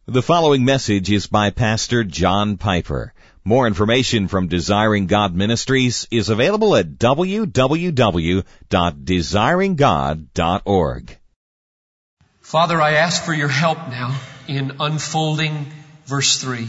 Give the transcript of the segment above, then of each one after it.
The following message is by Pastor John Piper. More information from Desiring God Ministries is available at www.desiringgod.org. Father, I ask for your help now in unfolding verse 3.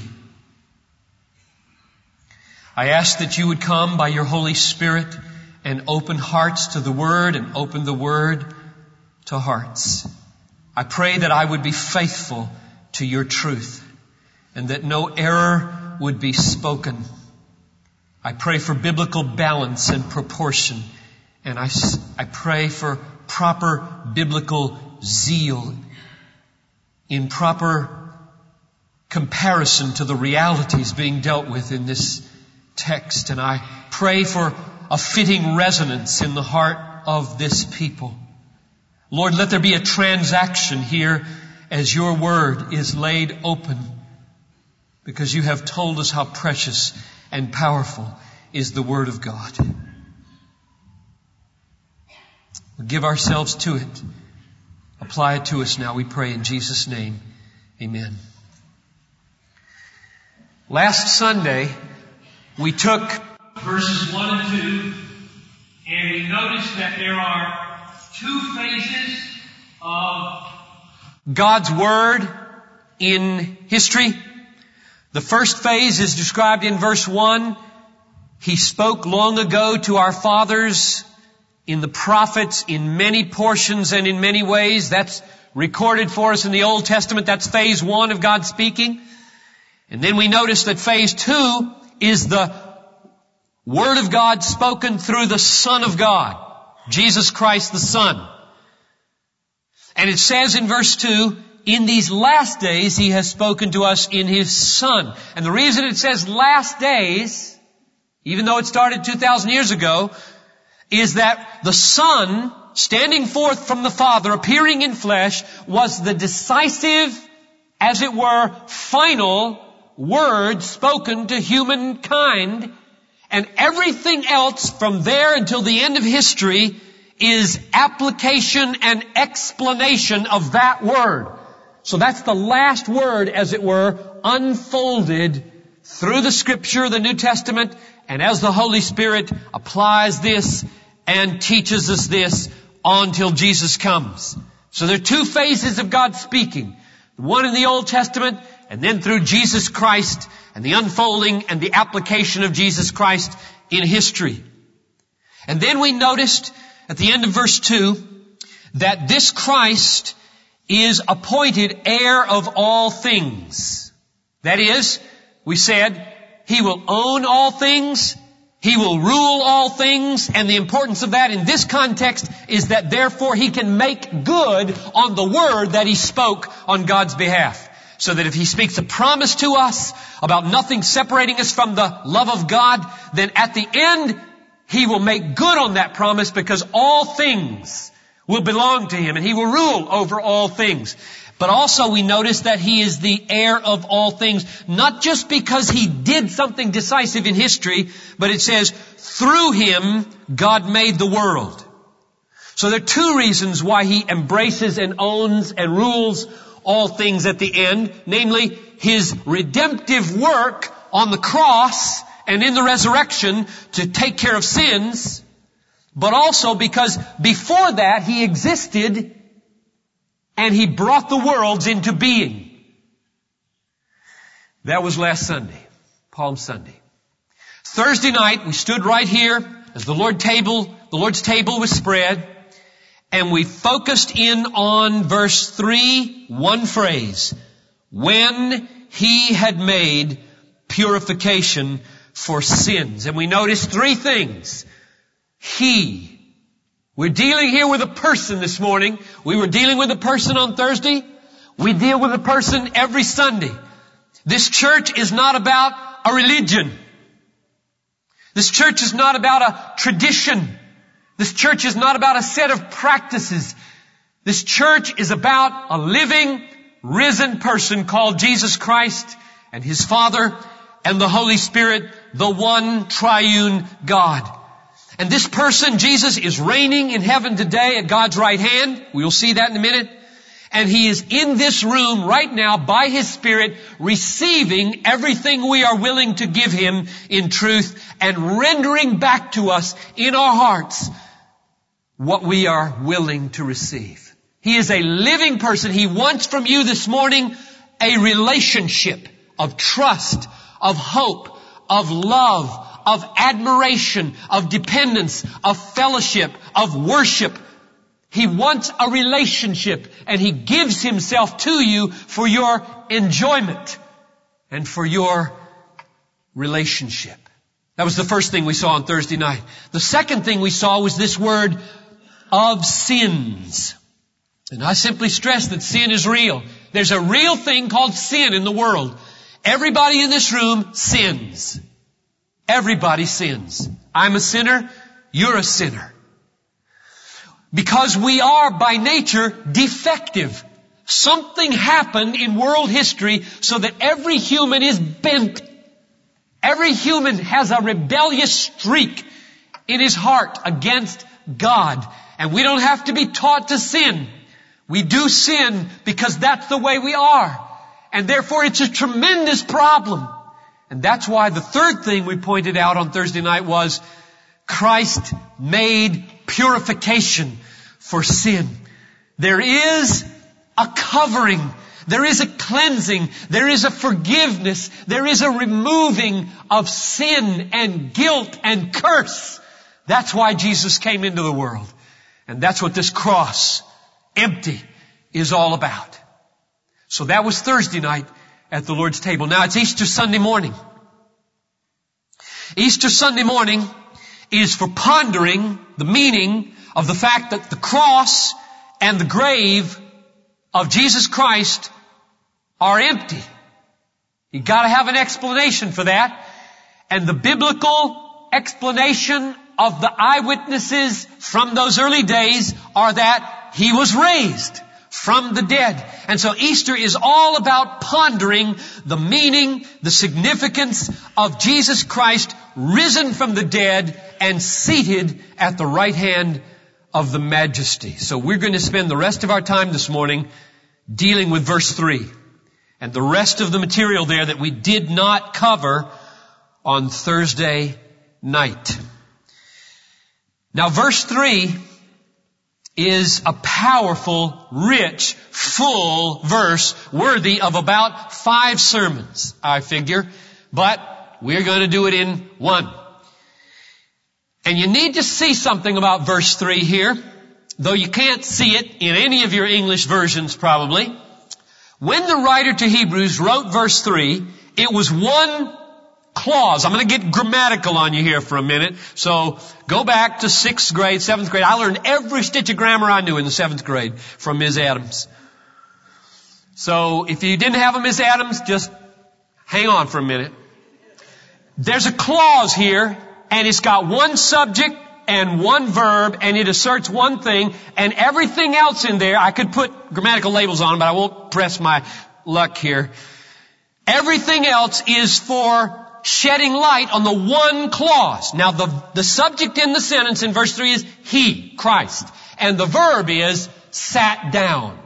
I ask that you would come by your Holy Spirit and open hearts to the Word and open the Word to hearts. I pray that I would be faithful to your truth and that no error would be spoken. I pray for biblical balance and proportion, and I pray for proper biblical zeal in proper comparison to the realities being dealt with in this text. And I pray for a fitting resonance in the heart of this people. Lord, let there be a transaction here as your word is laid open, because you have told us how precious and powerful is the Word of God. We give ourselves to it. Apply it to us now, we pray in Jesus' name. Amen. Last Sunday, we took verses 1 and 2, and we noticed that there are two phases of God's Word in history. The first phase is described in verse 1. He spoke long ago to our fathers in the prophets in many portions and in many ways. That's recorded for us in the Old Testament. That's phase 1 of God speaking. And then we notice that phase 2 is the Word of God spoken through the Son of God, Jesus Christ the Son. And it says in verse 2, in these last days He has spoken to us in His Son. And the reason it says last days, even though it started 2,000 years ago, is that the Son, standing forth from the Father, appearing in flesh, was the decisive, as it were, final word spoken to humankind. And everything else from there until the end of history is application and explanation of that word. So that's the last word, as it were, unfolded through the Scripture, the New Testament, and as the Holy Spirit applies this and teaches us this until Jesus comes. So there are two phases of God speaking. One in the Old Testament, and then through Jesus Christ and the unfolding and the application of Jesus Christ in history. And then we noticed at the end of verse 2 that this Christ is appointed heir of all things. That is, we said, He will own all things, He will rule all things, and the importance of that in this context is that therefore He can make good on the word that He spoke on God's behalf. So that if He speaks a promise to us about nothing separating us from the love of God, then at the end He will make good on that promise, because all things will belong to Him and He will rule over all things. But also we notice that He is the heir of all things, not just because He did something decisive in history, but it says, through Him God made the world. So there are two reasons why He embraces and owns and rules all things at the end, namely His redemptive work on the cross and in the resurrection to take care of sins, but also because before that He existed and He brought the worlds into being. That was last Sunday, Palm Sunday. Thursday night we stood right here as the Lord's table was spread, and we focused in on verse 3, one phrase, when He had made purification for sins. And we noticed three things. He. We're dealing here with a person this morning. We were dealing with a person on Thursday. We deal with a person every Sunday. This church is not about a religion. This church is not about a tradition. This church is not about a set of practices. This church is about a living, risen person called Jesus Christ and His Father and the Holy Spirit, the one triune God. And this person, Jesus, is reigning in heaven today at God's right hand. We'll see that in a minute. And He is in this room right now by His Spirit, receiving everything we are willing to give Him in truth and rendering back to us in our hearts what we are willing to receive. He is a living person. He wants from you this morning a relationship of trust, of hope, of love, of admiration, of dependence, of fellowship, of worship. He wants a relationship, and He gives Himself to you for your enjoyment and for your relationship. That was the first thing we saw on Thursday night. The second thing we saw was this word of sins. And I simply stress that sin is real. There's a real thing called sin in the world. Everybody in this room sins. Everybody sins. I'm a sinner. You're a sinner. Because we are by nature defective. Something happened in world history so that every human is bent. Every human has a rebellious streak in his heart against God. And we don't have to be taught to sin. We do sin because that's the way we are. And therefore it's a tremendous problem. And that's why the third thing we pointed out on Thursday night was Christ made purification for sin. There is a covering. There is a cleansing. There is a forgiveness. There is a removing of sin and guilt and curse. That's why Jesus came into the world. And that's what this cross, empty, is all about. So that was Thursday night at the Lord's table. Now it's Easter Sunday morning. Easter Sunday morning is for pondering the meaning of the fact that the cross and the grave of Jesus Christ are empty. You gotta have an explanation for that. And the biblical explanation of the eyewitnesses from those early days are that He was raised from the dead. And so Easter is all about pondering the meaning, the significance of Jesus Christ risen from the dead and seated at the right hand of the Majesty. So we're going to spend the rest of our time this morning dealing with verse 3 and the rest of the material there that we did not cover on Thursday night. Now verse 3 is a powerful, rich, full verse worthy of about 5 sermons, I figure. But we're going to do it in one. And you need to see something about verse 3 here, though you can't see it in any of your English versions probably. When the writer to Hebrews wrote verse 3, it was one clause. I'm going to get grammatical on you here for a minute. So go back to 6th grade, 7th grade. I learned every stitch of grammar I knew in the 7th grade from Ms. Adams. So if you didn't have a Ms. Adams, just hang on for a minute. There's a clause here, and it's got one subject and one verb, and it asserts one thing, and everything else in there, I could put grammatical labels on, but I won't press my luck here. Everything else is for shedding light on the one clause. Now the subject in the sentence in verse 3 is He, Christ. And the verb is sat down.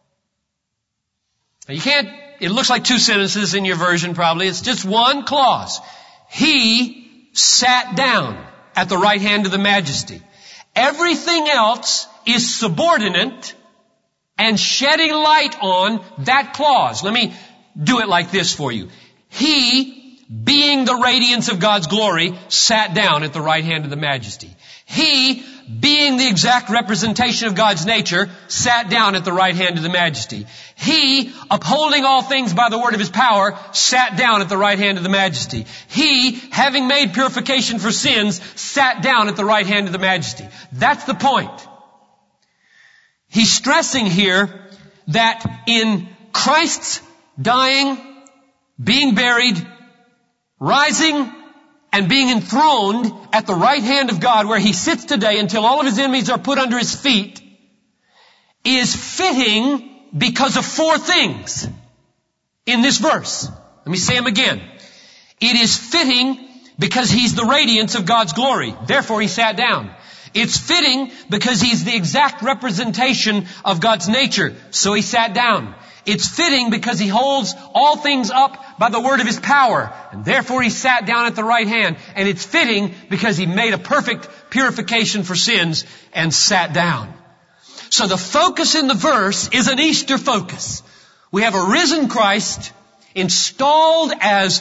Now it looks like 2 sentences in your version probably. It's just one clause. He sat down at the right hand of the Majesty. Everything else is subordinate and shedding light on that clause. Let me do it like this for you. He, being the radiance of God's glory, sat down at the right hand of the Majesty. He, being the exact representation of God's nature, sat down at the right hand of the Majesty. He, upholding all things by the word of His power, sat down at the right hand of the Majesty. He, having made purification for sins, sat down at the right hand of the Majesty. That's the point. He's stressing here that in Christ's dying, being buried, rising, and being enthroned at the right hand of God where He sits today until all of His enemies are put under His feet is fitting because of 4 things in this verse. Let me say them again. It is fitting because He's the radiance of God's glory. Therefore He sat down. It's fitting because He's the exact representation of God's nature. So He sat down. It's fitting because He holds all things up by the word of His power. And therefore He sat down at the right hand. And it's fitting because He made a perfect purification for sins and sat down. So the focus in the verse is an Easter focus. We have a risen Christ installed as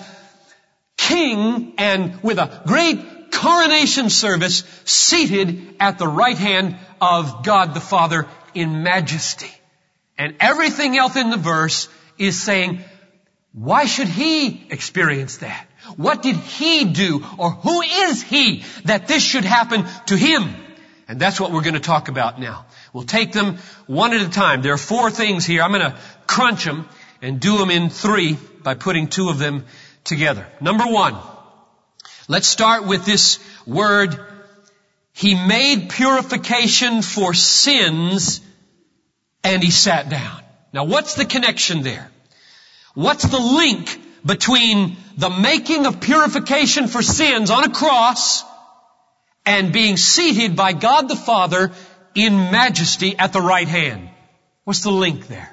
King and with a great coronation service seated at the right hand of God the Father in majesty. And everything else in the verse is saying, why should He experience that? What did He do? Or who is He that this should happen to Him? And that's what we're going to talk about now. We'll take them one at a time. There are 4 things here. I'm going to crunch them and do them in 3 by putting 2 of them together. Number 1, let's start with this word. He made purification for sins and He sat down. Now what's the connection there? What's the link between the making of purification for sins on a cross and being seated by God the Father in majesty at the right hand? What's the link there?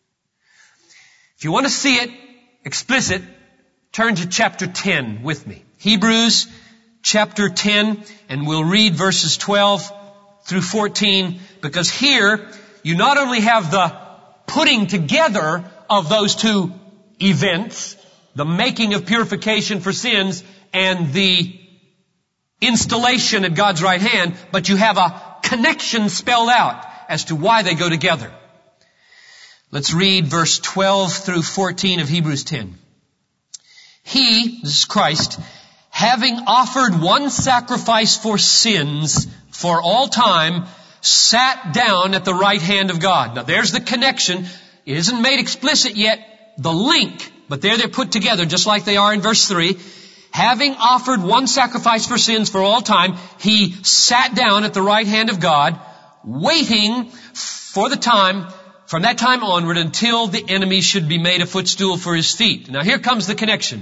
If you want to see it explicit, turn to chapter 10 with me. Hebrews chapter 10, and we'll read verses 12 through 14, because here you not only have the putting together of those 2 events, the making of purification for sins and the installation at God's right hand, but you have a connection spelled out as to why they go together. Let's read verse 12 through 14 of Hebrews 10. He, this is Christ, having offered one sacrifice for sins for all time, sat down at the right hand of God. Now there's the connection. It isn't made explicit yet, the link, but there they're put together just like they are in verse 3. Having offered one sacrifice for sins for all time, He sat down at the right hand of God, waiting for the time, from that time onward, until the enemy should be made a footstool for His feet. Now here comes the connection.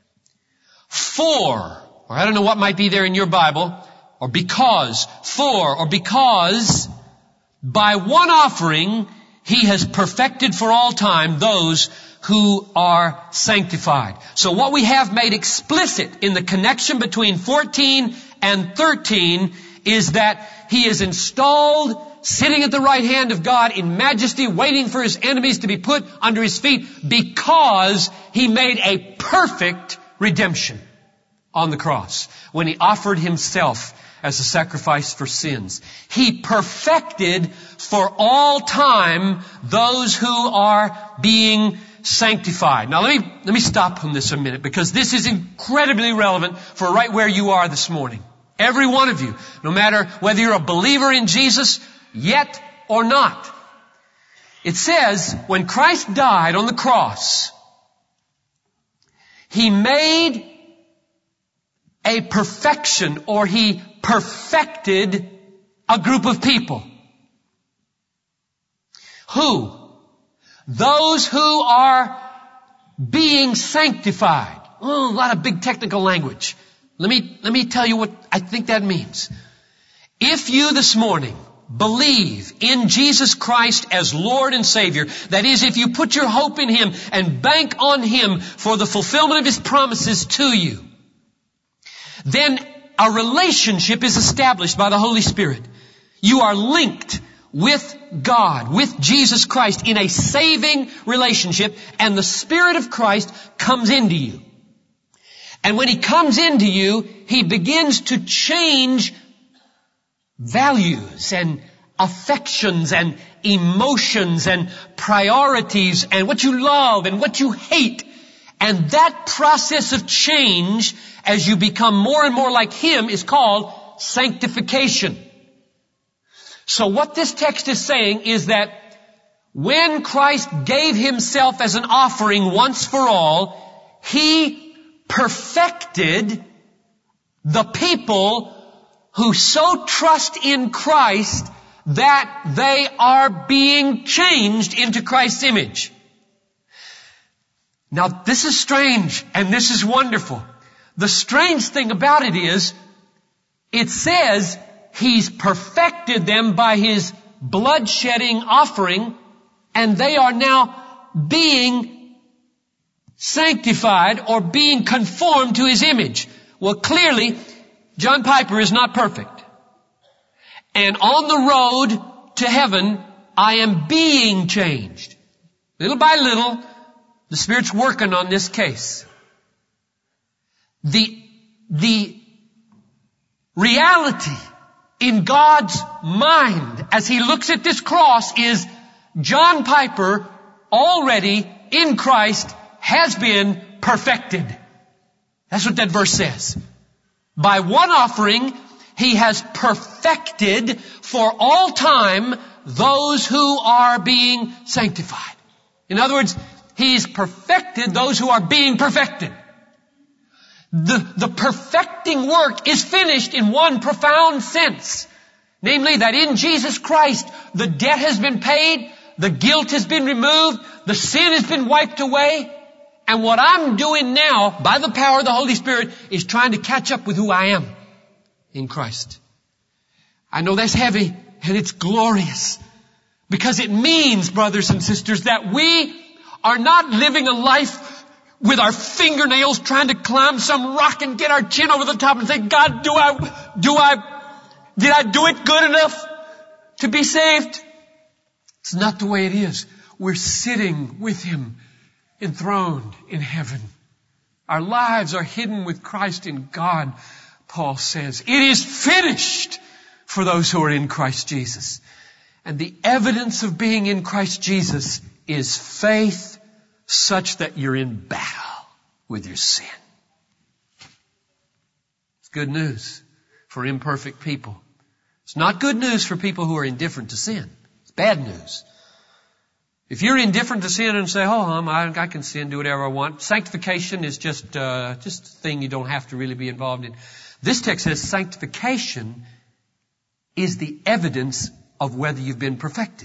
For, or I don't know what might be there in your Bible, or because, for, or because, by one offering, He has perfected for all time those who are sanctified. So what we have made explicit in the connection between 14 and 13 is that He is installed, sitting at the right hand of God in majesty, waiting for His enemies to be put under His feet, because He made a perfect redemption on the cross when He offered Himself as a sacrifice for sins. He perfected for all time those who are being sanctified. Now let me stop on this a minute, because this is incredibly relevant for right where you are this morning. Every one of you, no matter whether you're a believer in Jesus yet or not. It says, when Christ died on the cross, He made a perfection, or He perfected a group of people. Who? Those who are being sanctified. Oh, a lot of big technical language. Let me tell you what I think that means. If you this morning believe in Jesus Christ as Lord and Savior, that is, if you put your hope in Him and bank on Him for the fulfillment of His promises to you, then a relationship is established by the Holy Spirit. You are linked with God, with Jesus Christ in a saving relationship, and the Spirit of Christ comes into you. And when He comes into you, He begins to change values and affections and emotions and priorities and what you love and what you hate. And that process of change, as you become more and more like Him, is called sanctification. So what this text is saying is that when Christ gave Himself as an offering once for all, He perfected the people who so trust in Christ that they are being changed into Christ's image. Now, this is strange and this is wonderful. The strange thing about it is, it says He's perfected them by His blood-shedding offering, and they are now being sanctified or being conformed to His image. Well, clearly, John Piper is not perfect. And on the road to heaven, I am being changed. Little by little, the Spirit's working on this case. The reality in God's mind as He looks at this cross is John Piper already in Christ has been perfected. That's what that verse says. By one offering, He has perfected for all time those who are being sanctified. In other words, He's perfected those who are being perfected. The perfecting work is finished in one profound sense. Namely, that in Jesus Christ, the debt has been paid, the guilt has been removed, the sin has been wiped away, and what I'm doing now, by the power of the Holy Spirit, is trying to catch up with who I am in Christ. I know that's heavy, and it's glorious. Because it means, brothers and sisters, that we are not living a life with our fingernails trying to climb some rock and get our chin over the top and say, God, did I do it good enough to be saved? It's not the way it is. We're sitting with Him enthroned in heaven. Our lives are hidden with Christ in God, Paul says. It is finished for those who are in Christ Jesus. And the evidence of being in Christ Jesus is faith such that you're in battle with your sin. It's good news for imperfect people. It's not good news for people who are indifferent to sin. It's bad news. If you're indifferent to sin and say, I can sin, do whatever I want. Sanctification is just a thing you don't have to really be involved in. This text says sanctification is the evidence of whether you've been perfected.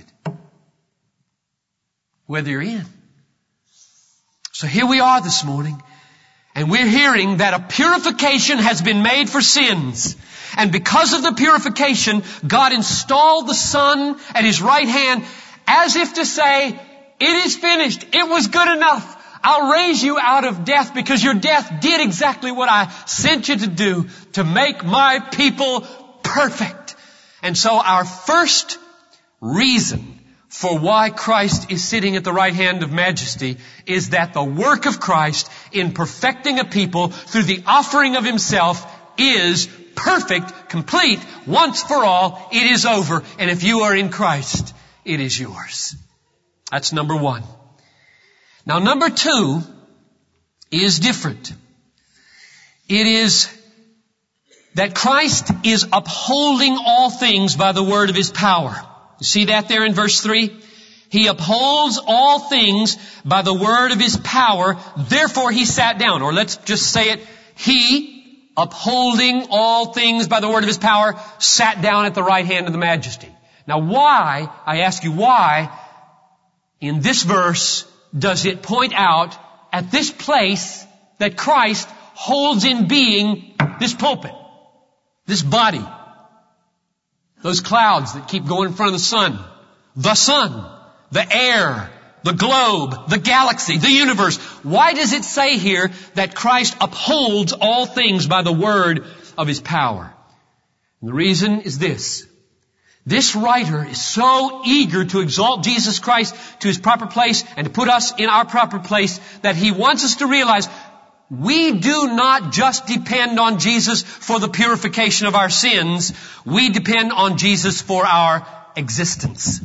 Whether you're in. So here we are this morning, and we're hearing that a purification has been made for sins. And because of the purification, God installed the Son at His right hand as if to say, it is finished. It was good enough. I'll raise you out of death because your death did exactly what I sent you to do, to make my people perfect. And so our first reason for why Christ is sitting at the right hand of majesty is that the work of Christ in perfecting a people through the offering of Himself is perfect, complete, once for all. It is over. And if you are in Christ, it is yours. That's number one. Now, number two is different. It is that Christ is upholding all things by the word of His power. You see that there in verse 3? He upholds all things by the word of His power. Therefore He sat down. Or let's just say it. He, upholding all things by the word of His power, sat down at the right hand of the majesty. Now why, I ask you, why in this verse does it point out at this place that Christ holds in being this pulpit, this body, those clouds that keep going in front of the sun, the air, the globe, the galaxy, the universe? Why does it say here that Christ upholds all things by the word of His power? And the reason is this. This writer is so eager to exalt Jesus Christ to His proper place and to put us in our proper place that he wants us to realize we do not just depend on Jesus for the purification of our sins. We depend on Jesus for our existence.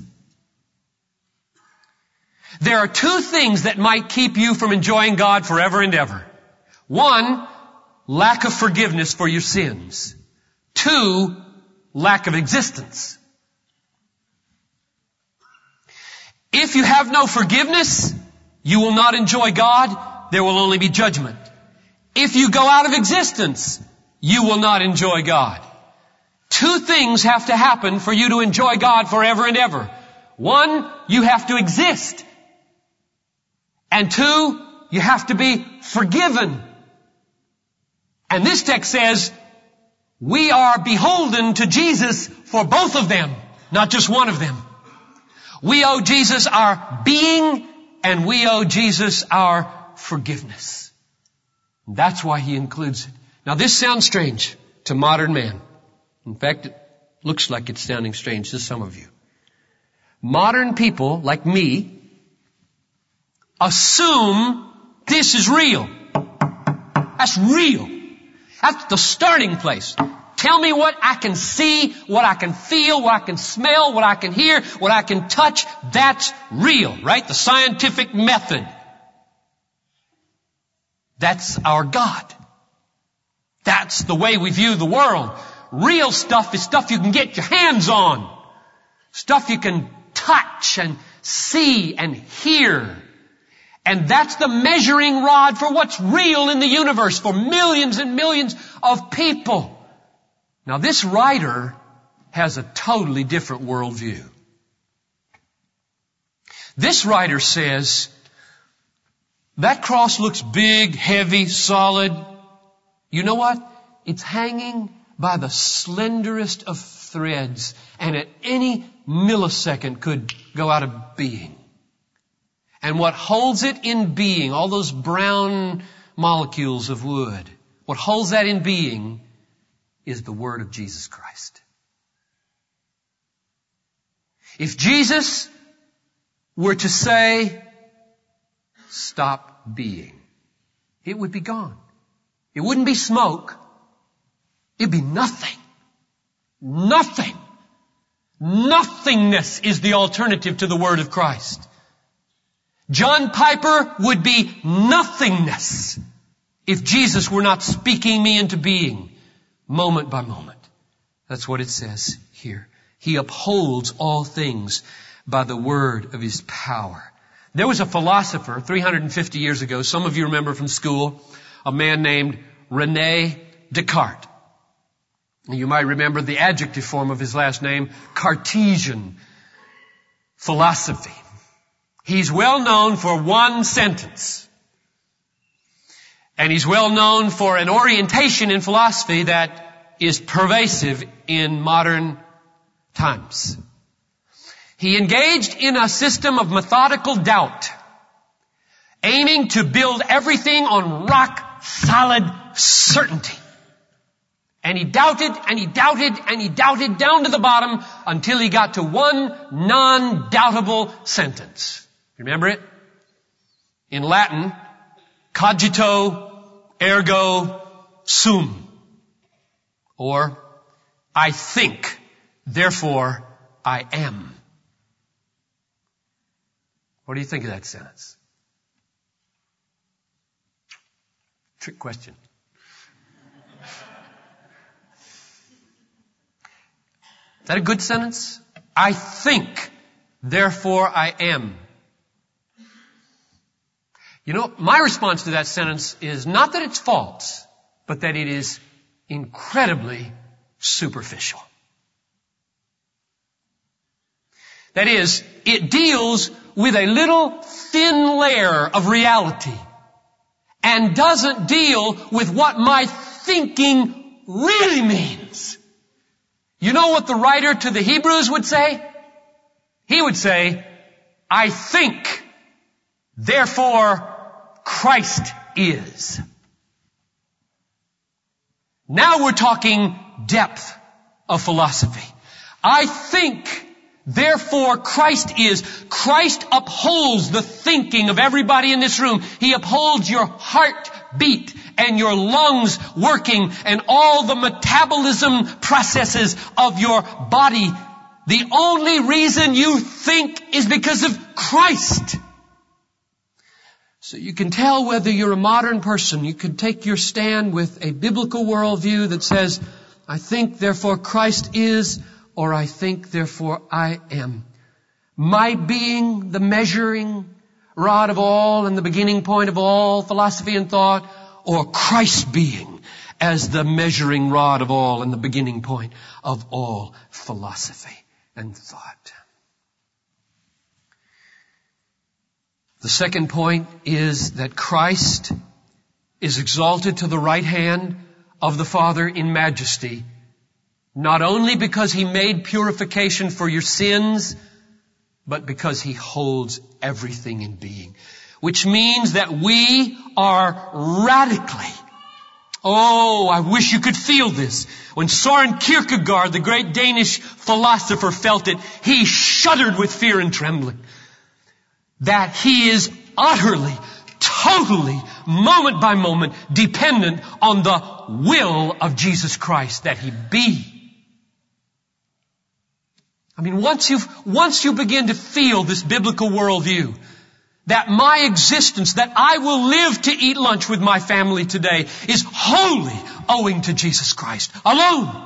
There are two things that might keep you from enjoying God forever and ever. One, lack of forgiveness for your sins. Two, lack of existence. If you have no forgiveness, you will not enjoy God. There will only be judgment. If you go out of existence, you will not enjoy God. Two things have to happen for you to enjoy God forever and ever. One, you have to exist. And two, you have to be forgiven. And this text says, We are beholden to Jesus for both of them, not just one of them. We owe Jesus our being, and we owe Jesus our forgiveness. That's why he includes it. Now this sounds strange to modern man. In fact, it looks like it's sounding strange to some of you. Modern people, like me, assume this is real. That's real. That's the starting place. Tell me what I can see, what I can feel, what I can smell, what I can hear, what I can touch. That's real, right? The scientific method. That's our God. That's the way we view the world. Real stuff is stuff you can get your hands on. Stuff you can touch and see and hear. And that's the measuring rod for what's real in the universe for millions and millions of people. Now this writer has a totally different worldview. This writer says, that cross looks big, heavy, solid. You know what? It's hanging by the slenderest of threads, and at any millisecond could go out of being. And what holds it in being, all those brown molecules of wood, what holds that in being is the word of Jesus Christ. If Jesus were to say, stop being, it would be gone. It wouldn't be smoke. It'd be nothing. Nothing. Nothingness is the alternative to the word of Christ. John Piper would be nothingness if Jesus were not speaking me into being moment by moment. That's what it says here. He upholds all things by the word of his power. There was a philosopher 350 years ago, some of you remember from school, a man named René Descartes. You might remember the adjective form of his last name, Cartesian philosophy. He's well known for one sentence. And he's well known for an orientation in philosophy that is pervasive in modern times. He engaged in a system of methodical doubt, aiming to build everything on rock solid certainty. And he doubted, and he doubted, and he doubted down to the bottom until he got to one non-doubtable sentence. Remember it? In Latin, cogito ergo sum. Or, I think, therefore I am. What do you think of that sentence? Trick question. Is that a good sentence? I think, therefore I am. You know, my response to that sentence is not that it's false, but that it is incredibly superficial. That is, it deals with a little thin layer of reality and doesn't deal with what my thinking really means. You know what the writer to the Hebrews would say? He would say, I think, therefore Christ is. Now we're talking depth of philosophy. I think, therefore Christ is. Christ upholds the thinking of everybody in this room. He upholds your heartbeat and your lungs working and all the metabolism processes of your body. The only reason you think is because of Christ. So you can tell whether you're a modern person. You can take your stand with a biblical worldview that says, I think, therefore Christ is, or I think, therefore I am. My being, the measuring rod of all and the beginning point of all philosophy and thought, or Christ being as the measuring rod of all and the beginning point of all philosophy and thought. The second point is that Christ is exalted to the right hand of the Father in majesty, not only because He made purification for your sins, but because He holds everything in being. Which means that we are radically, I wish you could feel this. When Søren Kierkegaard, the great Danish philosopher, felt it, he shuddered with fear and trembling. That he is utterly, totally, moment by moment, dependent on the will of Jesus Christ, that He be. I mean, once you begin to feel this biblical worldview, that my existence, that I will live to eat lunch with my family today, is wholly owing to Jesus Christ alone,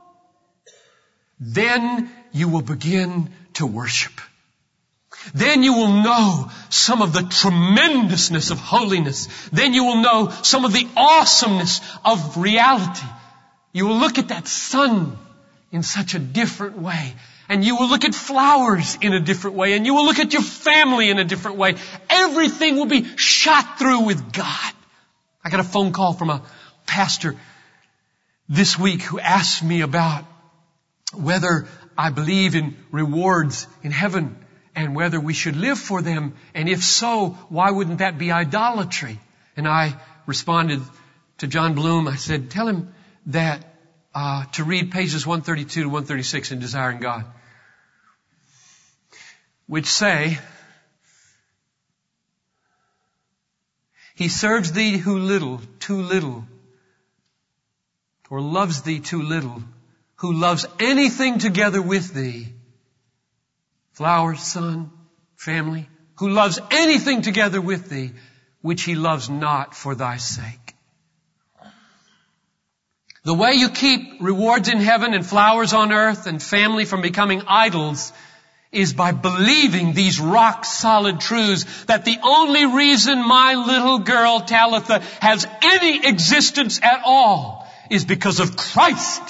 then you will begin to worship. Then you will know some of the tremendousness of holiness. Then you will know some of the awesomeness of reality. You will look at that sun in such a different way. And you will look at flowers in a different way. And you will look at your family in a different way. Everything will be shot through with God. I got a phone call from a pastor this week who asked me about whether I believe in rewards in heaven and whether we should live for them. And if so, why wouldn't that be idolatry? And I responded to John Bloom. I said, tell him that to read pages 132 to 136 in Desiring God, which say, He serves thee who little, too little, or loves thee too little, who loves anything together with thee, flowers, son, family, who loves anything together with thee, which He loves not for thy sake. The way you keep rewards in heaven and flowers on earth and family from becoming idols is by believing these rock-solid truths that the only reason my little girl Talitha has any existence at all is because of Christ.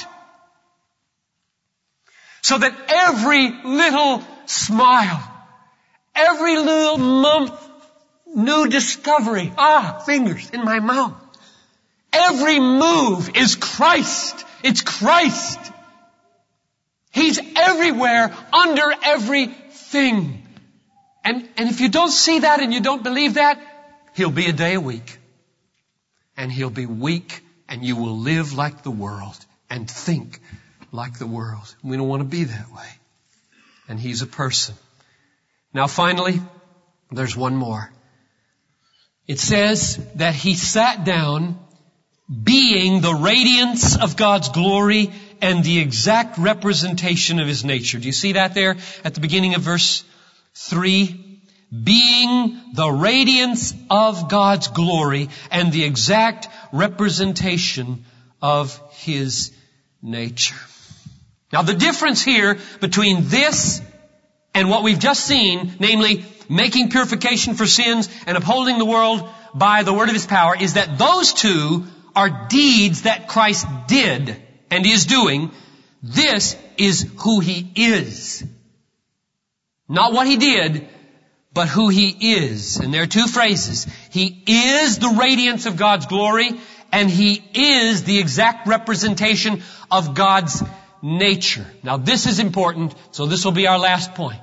So that every little smile, every little month, new discovery, fingers in my mouth, every move is Christ. It's Christ. He's everywhere, under everything. And if you don't see that and you don't believe that, He'll be a day a week. And He'll be weak, and you will live like the world and think like the world. We don't want to be that way. And He's a person. Now finally, there's one more. It says that He sat down being the radiance of God's glory and the exact representation of His nature. Do you see that there at the beginning of verse 3? Being the radiance of God's glory and the exact representation of His nature. Now the difference here between this and what we've just seen, namely making purification for sins and upholding the world by the word of His power, is that those two are deeds that Christ did and is doing. This is who He is. Not what He did, but who He is. And there are two phrases. He is the radiance of God's glory, and He is the exact representation of God's nature. Now this is important, so this will be our last point.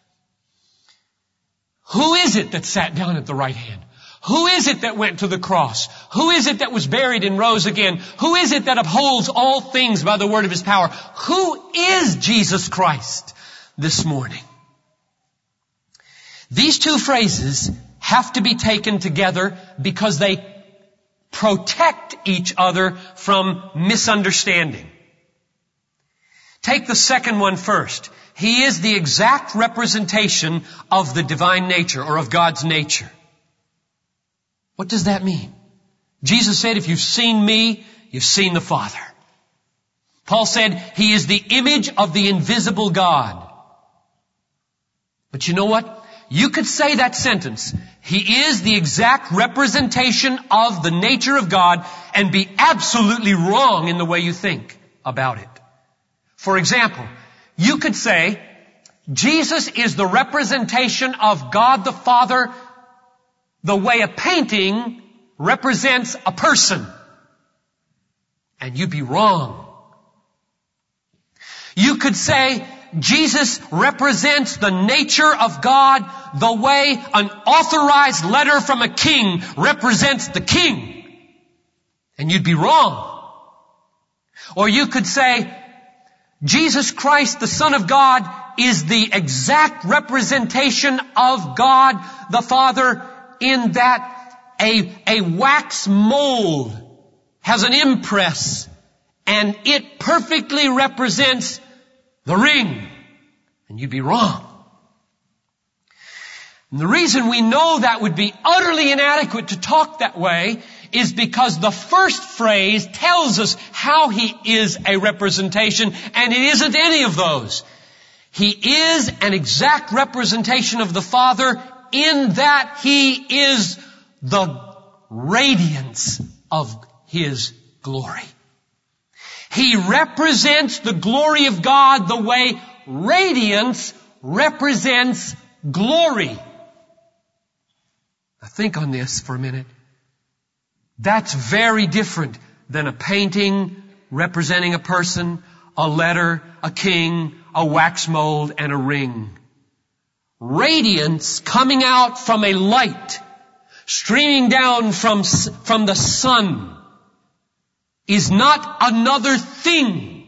Who is it that sat down at the right hand? Who is it that went to the cross? Who is it that was buried and rose again? Who is it that upholds all things by the word of His power? Who is Jesus Christ this morning? These two phrases have to be taken together because they protect each other from misunderstanding. Take the second one first. He is the exact representation of the divine nature, or of God's nature. What does that mean? Jesus said, if you've seen me, you've seen the Father. Paul said, He is the image of the invisible God. But you know what? You could say that sentence, He is the exact representation of the nature of God, and be absolutely wrong in the way you think about it. For example, you could say, Jesus is the representation of God the Father the way a painting represents a person. And you'd be wrong. You could say Jesus represents the nature of God the way an authorized letter from a king represents the king. And you'd be wrong. Or you could say Jesus Christ, the Son of God, is the exact representation of God the Father in that a wax mold has an impress and it perfectly represents the ring. And you'd be wrong. And the reason we know that would be utterly inadequate to talk that way is because the first phrase tells us how He is a representation, and it isn't any of those. He is an exact representation of the Father in that He is the radiance of His glory. He represents the glory of God the way radiance represents glory. Now think on this for a minute. That's very different than a painting representing a person, a letter, a king, a wax mold, and a ring. Radiance coming out from a light, streaming down from the sun, is not another thing.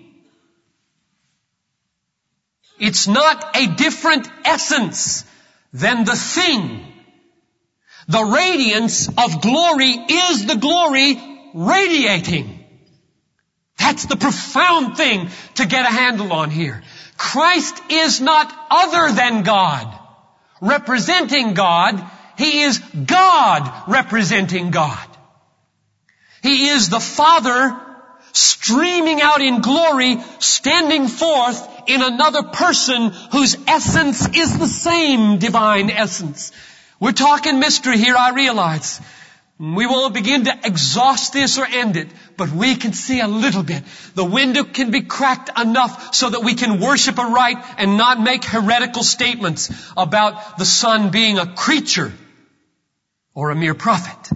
It's not a different essence than the thing. The radiance of glory is the glory radiating. That's the profound thing to get a handle on here. Christ is not other than God, representing God. He is God representing God. He is the Father streaming out in glory, standing forth in another person whose essence is the same divine essence. We're talking mystery here, I realize. We won't begin to exhaust this or end it, but we can see a little bit. The window can be cracked enough so that we can worship aright and not make heretical statements about the Son being a creature or a mere prophet.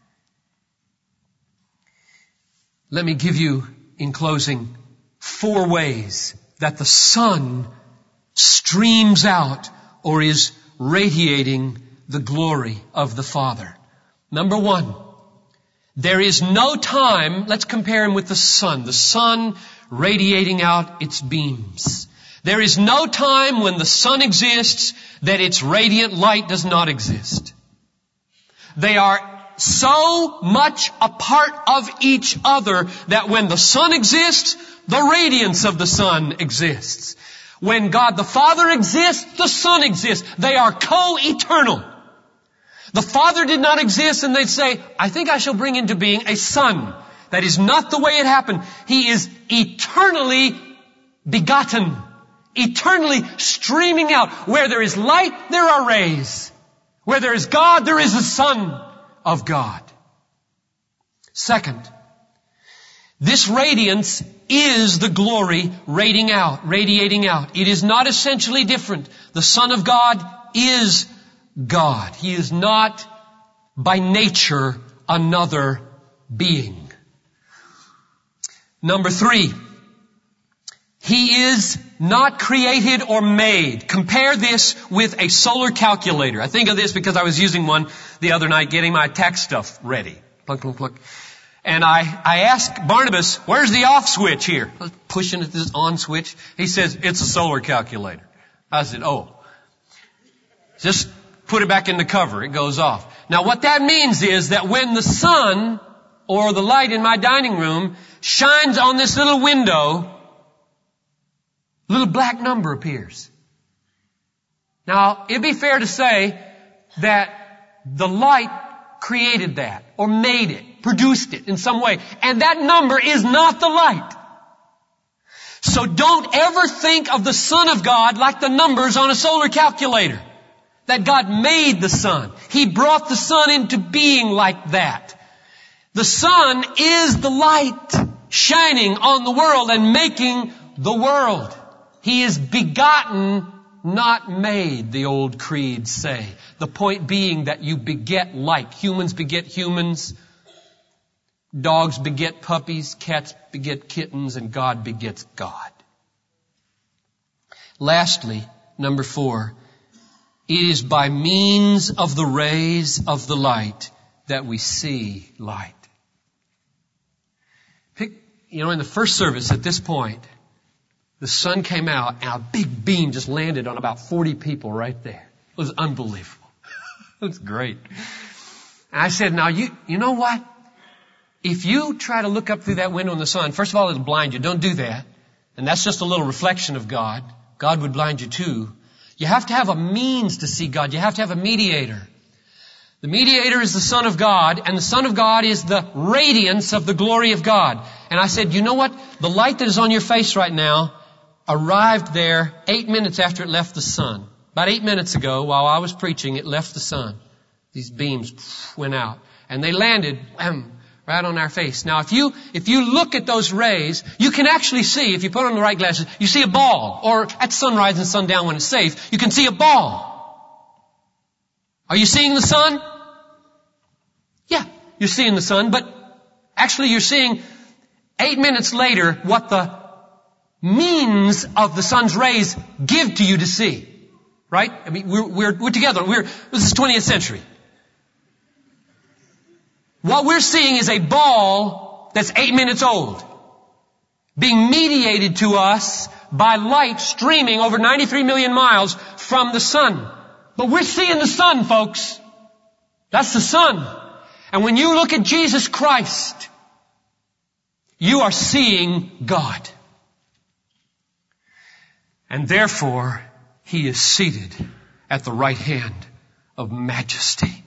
Let me give you, in closing, 4 ways that the Son streams out or is radiating the glory of the Father. Number 1, there is no time, let's compare Him with the sun radiating out its beams. There is no time when the sun exists that its radiant light does not exist. They are so much a part of each other that when the sun exists, the radiance of the sun exists. When God the Father exists, the Son exists. They are co-eternal. The Father did not exist and they'd say, I think I shall bring into being a Son. That is not the way it happened. He is eternally begotten, eternally streaming out. Where there is light, there are rays. Where there is God, there is a Son of God. Second, this radiance is the glory radiating out. It is not essentially different. The Son of God is God. He is not by nature another being. Number 3, He is not created or made. Compare this with a solar calculator. I think of this because I was using one the other night getting my tax stuff ready. Plunk, plunk, plunk. And I asked Barnabas, where's the off switch here? I was pushing this on switch. He says, it's a solar calculator. I said, oh. Just put it back in the cover. It goes off. Now what that means is that when the sun or the light in my dining room shines on this little window, a little black number appears. Now, it'd be fair to say that the light created that, or made it, produced it in some way. And that number is not the light. So don't ever think of the Son of God like the numbers on a solar calculator. That God made the sun. He brought the sun into being like that. The sun is the light shining on the world and making the world. He is begotten, not made, the old creeds say. The point being that you beget like. Humans beget humans. Dogs beget puppies, cats beget kittens, and God begets God. Lastly, number 4, it is by means of the rays of the light that we see light. In the first service at this point, the sun came out and a big beam just landed on about 40 people right there. It was unbelievable. It was great. And I said, now you know what? If you try to look up through that window in the sun, first of all, it'll blind you. Don't do that. And that's just a little reflection of God. God would blind you too. You have to have a means to see God. You have to have a mediator. The mediator is the Son of God, and the Son of God is the radiance of the glory of God. And I said, you know what? The light that is on your face right now arrived there 8 minutes after it left the sun. About 8 minutes ago, while I was preaching, it left the sun. These beams went out, and they landed right on our face. Now, if you look at those rays, you can actually see, if you put on the right glasses, you see a ball. Or at sunrise and sundown when it's safe, you can see a ball. Are you seeing the sun? Yeah, you're seeing the sun, but actually you're seeing 8 minutes later what the means of the sun's rays give to you to see. Right? I mean, we're together. This is 20th century. What we're seeing is a ball that's 8 minutes old, being mediated to us by light streaming over 93 million miles from the sun. But we're seeing the sun, folks. That's the sun. And when you look at Jesus Christ, you are seeing God. And therefore, He is seated at the right hand of majesty.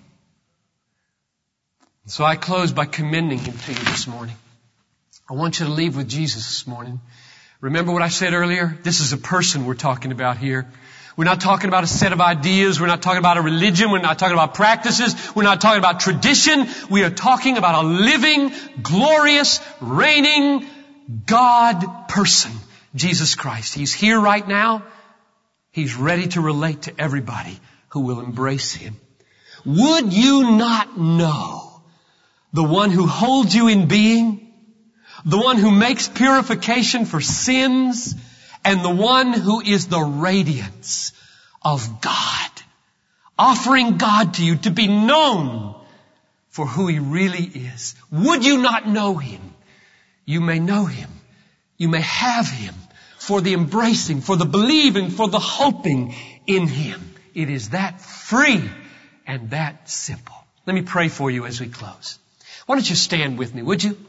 So I close by commending Him to you this morning. I want you to leave with Jesus this morning. Remember what I said earlier? This is a person we're talking about here. We're not talking about a set of ideas. We're not talking about a religion. We're not talking about practices. We're not talking about tradition. We are talking about a living, glorious, reigning God person, Jesus Christ. He's here right now. He's ready to relate to everybody who will embrace Him. Would you not know the one who holds you in being, the one who makes purification for sins, and the one who is the radiance of God, offering God to you to be known for who He really is? Would you not know Him? You may know Him. You may have Him for the embracing, for the believing, for the hoping in Him. It is that free and that simple. Let me pray for you as we close. Why don't you stand with me, would you?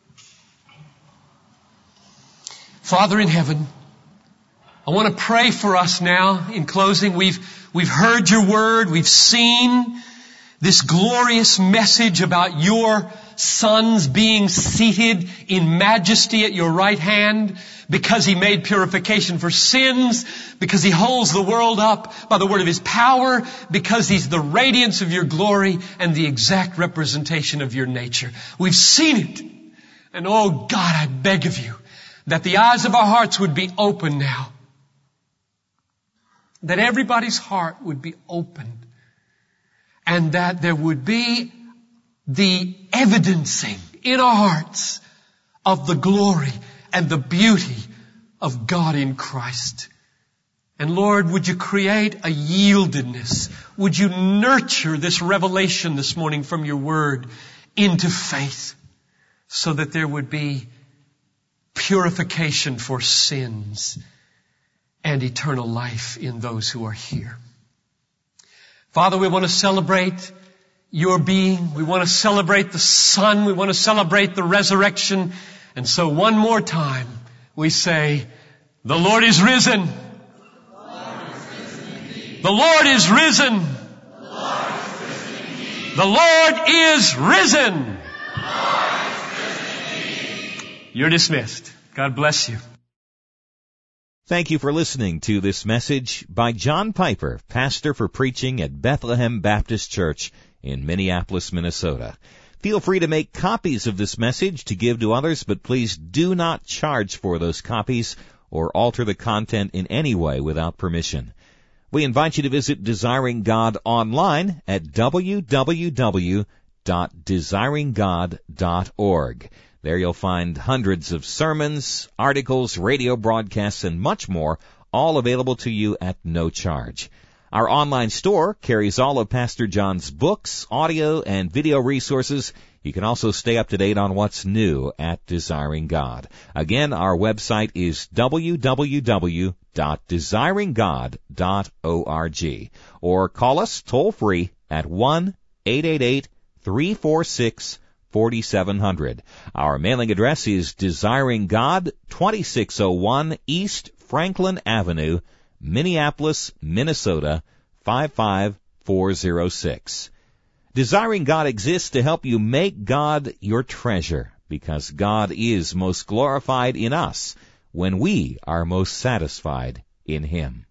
Father in heaven, I want to pray for us now in closing. We've heard your word. We've seen this glorious message about your sons being seated in majesty at your right hand because He made purification for sins, because He holds the world up by the word of His power, because He's the radiance of your glory and the exact representation of your nature. We've seen it. And oh God, I beg of you that the eyes of our hearts would be open now. That everybody's heart would be opened. And that there would be the evidencing in our hearts of the glory and the beauty of God in Christ. And Lord, would you create a yieldedness? Would you nurture this revelation this morning from your word into faith so that there would be purification for sins and eternal life in those who are here. Father, we want to celebrate your being. We want to celebrate the Son. We want to celebrate the resurrection. And so one more time, we say, the Lord is risen. The Lord is risen. The Lord is risen. You're dismissed. God bless you. Thank you for listening to this message by John Piper, pastor for preaching at Bethlehem Baptist Church in Minneapolis, Minnesota. Feel free to make copies of this message to give to others, but please do not charge for those copies or alter the content in any way without permission. We invite you to visit Desiring God online at www.desiringgod.org. www.desiringgod.org. There you'll find hundreds of sermons, articles, radio broadcasts, and much more, all available to you at no charge. Our online store carries all of Pastor John's books, audio, and video resources. You can also stay up to date on what's new at Desiring God. Again, our website is www.desiringgod.org. Or call us toll-free at 1-888-346-4700. Our mailing address is Desiring God, 2601 East Franklin Avenue, Minneapolis, Minnesota, 55406. Desiring God exists to help you make God your treasure, because God is most glorified in us when we are most satisfied in Him.